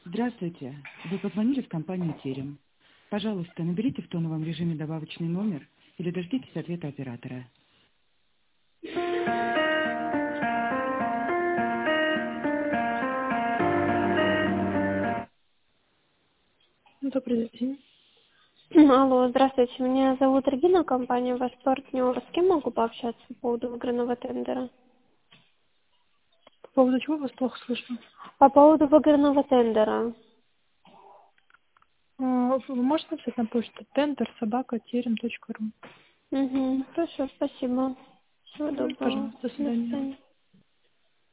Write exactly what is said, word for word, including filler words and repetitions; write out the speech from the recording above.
Здравствуйте. Вы позвонили в компанию «Терем». Пожалуйста, наберите в тоновом режиме добавочный номер или дождитесь ответа оператора. Добрый день. Алло, здравствуйте. Меня зовут Регина, компания «Ваш партнер». С кем могу пообщаться по поводу выигранного тендера? По поводу чего вас плохо слышно? По поводу выигранного тендера. А, Вы можете написать на почту тендер собака терем точка ру. Угу, хорошо, спасибо. Всего доброго. Пожалуйста, до До свидания. свидания.